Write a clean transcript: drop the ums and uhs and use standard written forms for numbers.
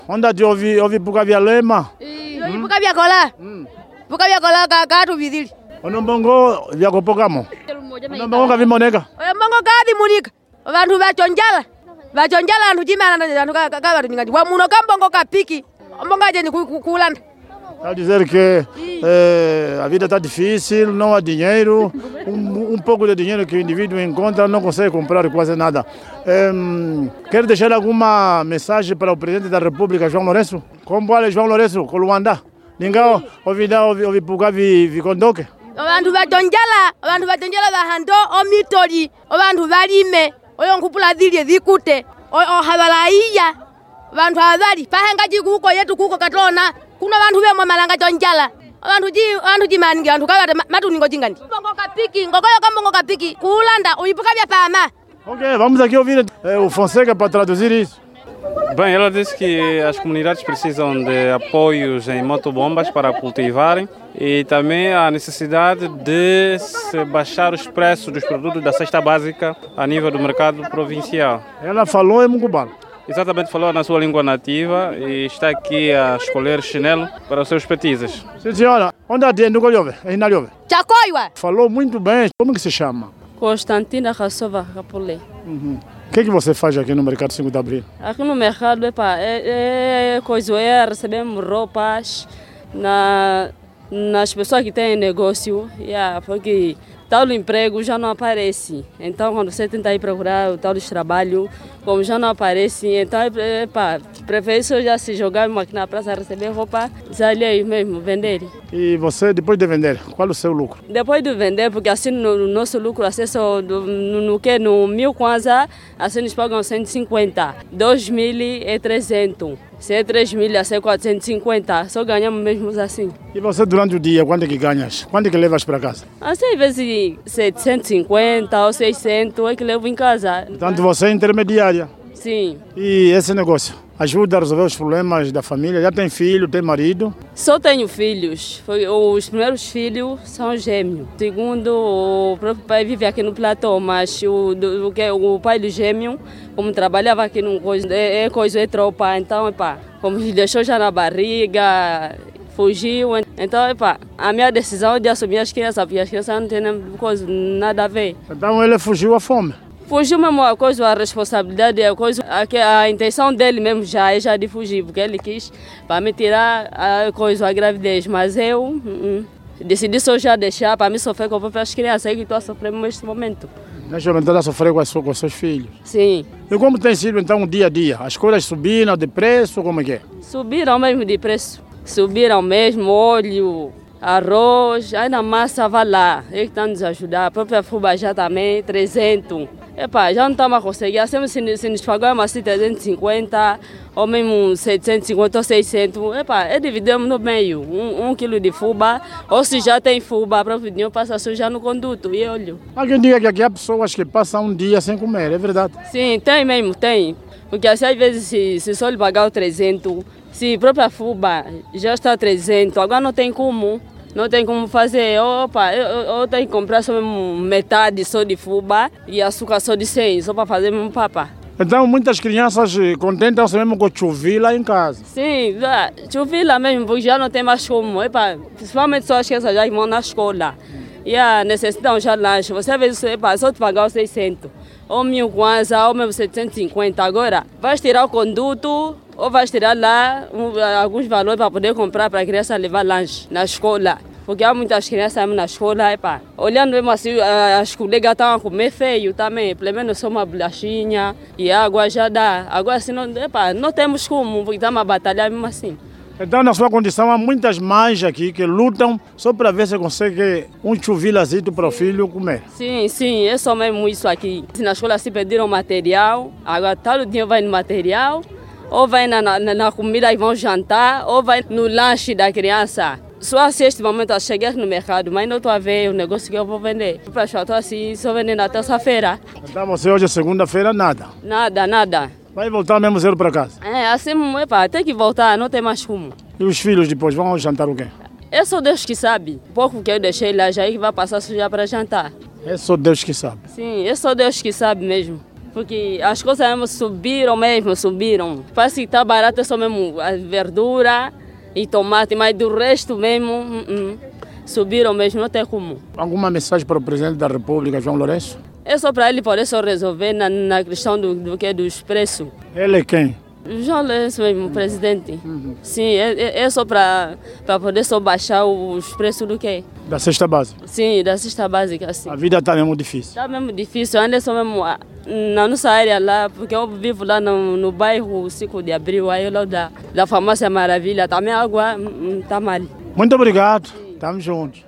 Onda de ouvir Pucavia Lema? Pucavia Cola. Pucavia Cola, Cacatu Vidil. Onombongo vya kopokamo. Onombongo vi moneka. Onombongo kavi munika. Vantu vachonjala. Vachonjala antu chimana antu kavatu nyingati. Wa muno kambongo kapiki. Ombonga jeni kulanda. Quer dizer que a vida está difícil, não há dinheiro, pouco de dinheiro que o indivíduo encontra não consegue comprar quase nada. Quer deixar alguma mensagem para o presidente da República, João Lourenço? Como vale João Lourenço, com Luanda? Ninguém ouvi pugar vi condoque? Abantu vachonjala vahando omitori, abantu valime, oyonkupula dhili dhikute, ohavalaia, abantu havali, pahengaji kuko yetu kuko katona. Kuna vantu vemwe malanga chonjala vantu chimangi vantu kavata matuningo chingani mbongo kapiki ngokoyo kambongo kapiki kulanda uipuka vya pama. Ok, vamos aqui ouvir o Fonseca para traduzir isso. Bem, ela disse que as comunidades precisam de apoios em motobombas para cultivarem e também a necessidade de se baixar os preços dos produtos da cesta básica a nível do mercado provincial. Ela falou em Mungubalo. Exatamente, falou na sua língua nativa e está aqui a escolher chinelo para os seus petizes. Sim, senhora. Onde é no Golhove? É na Golhove. Chacoiwa. Falou muito bem. Como que se chama? Constantina Rassova Capulé. O que você faz aqui no Mercado 5 de Abril? Aqui no mercado, recebemos roupas nas pessoas que têm negócio, porque tal emprego já não aparece. Então, quando você tenta ir procurar o tal de trabalho, como já não aparece, então, prefere já se jogar aqui na praça, receber roupa, sair mesmo, vender. E você, depois de vender, qual é o seu lucro? Depois de vender, porque assim no nosso lucro, acesso no 1000 kwanza, assim nos pagam 150, 2.300. Se é 3.000, a ser 450, só ganhamos mesmo assim. E você durante o dia, quanto é que ganhas? Quanto é que levas para casa? Assim, às vezes 750 ou 600 é que levo em casa. Portanto, você é intermediária? Sim. E esse negócio ajuda a resolver os problemas da família? Já tem filho, tem marido? Só tenho filhos. Os primeiros filhos são gêmeos. Segundo, o próprio pai vive aqui no platô, mas o pai do gêmeo, como trabalhava aqui no coisa tropa, então, como deixou já na barriga, fugiu. Então, a minha decisão é de assumir as crianças, porque as crianças não têm nada a ver. Então ele fugiu à fome? Fugiu mesmo a responsabilidade, a intenção dele mesmo já é de fugir, porque ele quis para me tirar a gravidez, mas eu decidi só já deixar para me sofrer com as próprias crianças, é que estou a sofrer neste momento. Neste momento está a sofrer com os seus filhos? Sim. E como tem sido então o dia a dia? As coisas subiram de preço, como é que é? Subiram mesmo de preço, subiram mesmo óleo, arroz, ainda massa vai lá, é que estão nos ajudar, a própria fuba já também, 300. Já não estamos a conseguir, assim se nos pagamos assim 350 ou mesmo 750 ou 600, dividimos no meio, 1 quilo de fuba, ou se já tem fuba, a própria dinheiro passa já no conduto e olho. Há quem diga que aqui há pessoas que passam um dia sem comer, é verdade? Sim, tem mesmo, tem, porque assim às vezes se só lhe pagar o 300, se a própria fuba já está 300, agora não tem como. Não tem como fazer, eu tenho que comprar só mesmo metade só de fuba e açúcar só de 100, só para fazer mesmo papa. Então muitas crianças contentam-se mesmo com chuvila em casa? Sim, chuvila mesmo, porque já não tem mais como, principalmente só as crianças já vão na escola. E necessitam já lanche, você vê só te pagar os 600, ou 1000 kwanza, ou mesmo 750, agora vais tirar o conduto, ou vais tirar lá alguns valores para poder comprar para a criança levar lanche na escola. Porque há muitas crianças na escola, olhando mesmo assim, as colegas estão a comer feio também, pelo menos só uma bolachinha e água já dá. Agora assim, não temos como, porque estamos a batalhar mesmo assim. Então, na sua condição, há muitas mães aqui que lutam só para ver se consegue um chuvilazito para o filho comer. Sim, é só mesmo isso aqui. Na escola se pediram material, agora todo dia vai no material, ou vai na comida e vão jantar, ou vai no lanche da criança. Só assim, este momento, eu cheguei no mercado, mas não estou a ver o negócio que eu vou vender. Para estou assim, só vendendo na terça-feira. Então, você hoje é segunda-feira, nada? Nada. Vai voltar mesmo zero para casa? Assim, tem que voltar, não tem mais como. E os filhos depois vão jantar o quê? É só Deus que sabe. Pouco que eu deixei lá já é que vai passar já para jantar. É só Deus que sabe? Sim, é só Deus que sabe mesmo. Porque as coisas mesmo subiram. Parece que está barato só mesmo a verdura e tomate, mas do resto mesmo subiram mesmo, não tem como. Alguma mensagem para o Presidente da República, João Lourenço? É só para ele poder só resolver na questão dos preços. Ele é quem? João Lourenço mesmo, presidente. Sim, é só para poder só baixar os preços do quê? Da cesta básica? Sim, da cesta básica, sim. A vida está mesmo difícil? Está mesmo difícil, ainda só mesmo na nossa área lá, porque eu vivo lá no bairro 5 de Abril, aí lá da Farmácia Maravilha, também a água está mal. Muito obrigado, estamos juntos.